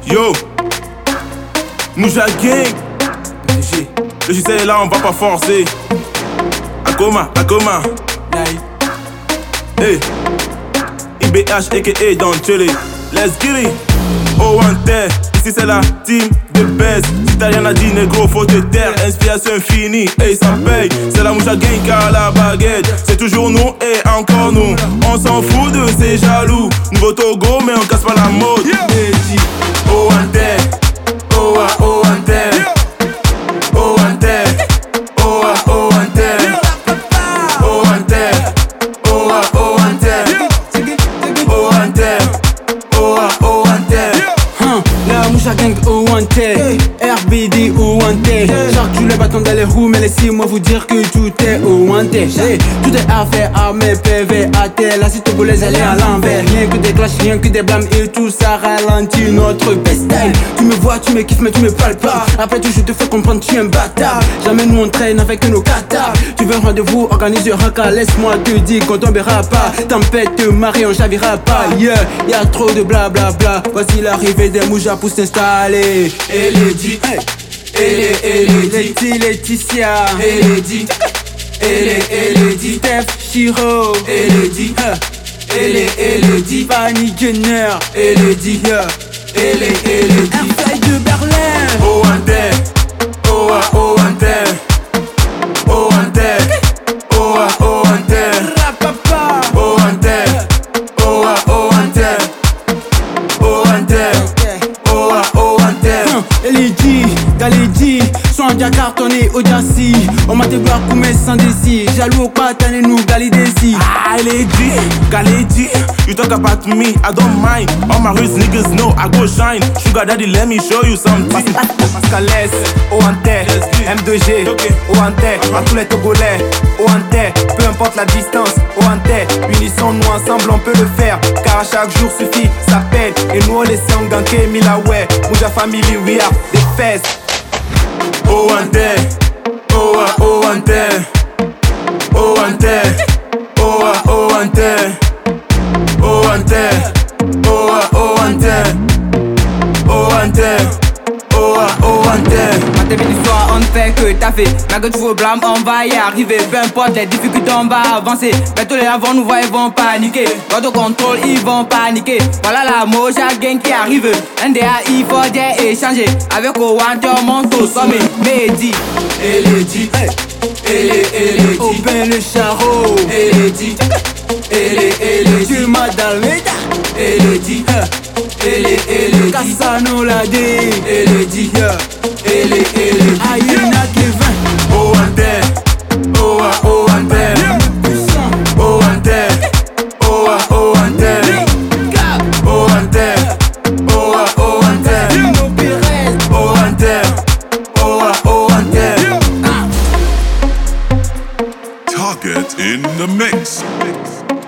Yo, Mouja Gang. Le JC est là, on va pas forcer. Akoma, Akoma. Hey, IBH aka Don Chile. Let's get it. Oh, one day. Ici c'est la team de best. Si t'as rien à dire, négro, faut te taire. Inspiration infinie, hey, ça paye. C'est la Mouja Gang qui a la baguette. C'est toujours nous et encore nous. On s'en fout de ces jaloux. Nouveau Togo, mais on casse pas la mode. Oh, one day. Oh, ah, oh, one day. Oh, one day. Oh, ah, oh, one day. Oh, one day. Oh, ah, oh, one day. Oh, one day. Oh, ah, oh, one day. La Mouja Gang au Wanté, RBD au Wanté. J'encule le bâton dans les roues, mais laissez-moi vous dire que tout est au Wanté. Tout est à faire à mes PV à terre. La cité bolaise elle est à l'envers. Rien que des clashs, rien que des blâmes et tout ça ralentit notre best-time. Tu me vois, tu me kiffes, mais tu me parles pas. Après tout, je te fais comprendre, tu es un bâtard. Jamais nous on traîne avec nos catards. Tu veux un rendez-vous, organise un cas. Laisse-moi te dire qu'on tombera pas. Tempête, Marie, on chavira pas. Yeah, y'a trop de blablabla. Voici l'arrivée des Mouja pour s'installer. Eledi, Letty, Laetitia, Eledi, Eledi, Steph, Chiro, Eledi, Eledi, Fanny Jenner, Eledi, Eledi, Airfly de Berlin. Oh, one day. Oh, ah, oh, one day. Oh, one day. Oh, ah, oh, one day. Rapapa, Oh, one day. Oh, ah, oh, one day. Oh, one day. Oh, ah, oh, one day. Elidi, Galidi, son dia cartonné au Jassi. On m'a déboire comme sans décis. Jaloux au patané nous galidesi. Ah, Eledi, Galedi. You talk about me, I don't mind. All my rich niggas know I go shine. Sugar daddy, let me show you something. Pascalès, Oantais, M2G, Oantais, à tous les Togolais, Oantais, peu importe la distance, Oantais, unissons-nous ensemble, on peut le faire, car à chaque jour suffit, ça pète, et nous on les sait en ganké, Milaway, Mouja Family, we are des fesses. Oh, one day. Oh, ah, oh, one day. Oh, one day. Oh, ah, oh, one day. Oh, one day. Oh, ah, oh, one day. Oh, one day. Oh, ah, oh, one day. Quand t'es venu soir, on ne fait que taffer. Mais que tu vous blâmes, on va y arriver. Peu importe les difficultés, on va avancer. Bientôt les avant nous voient, ils vont paniquer. Quand au contrôle, ils vont paniquer. Voilà la Mouja Gang qui arrive. NDA, il faut dire échanger. Avec Owanté, on monte au sommet. Mehdi, Eledi, Eledi, Open le charreau. Eledi, Eledi, Tu m'as dans les Eledi, Eledi, Cassano l'a dit. Eledi, Eledi. Ayuna Kevin. Oh, one day. Oh, ah, oh, one day. Puissant. Oh, one day. Oh, ah, oh, one day. Cap. Oh, one day. Oh, ah, oh, one day. Dino Perez. Oh, one day. Oh, ah, oh, one day. Target in the mix.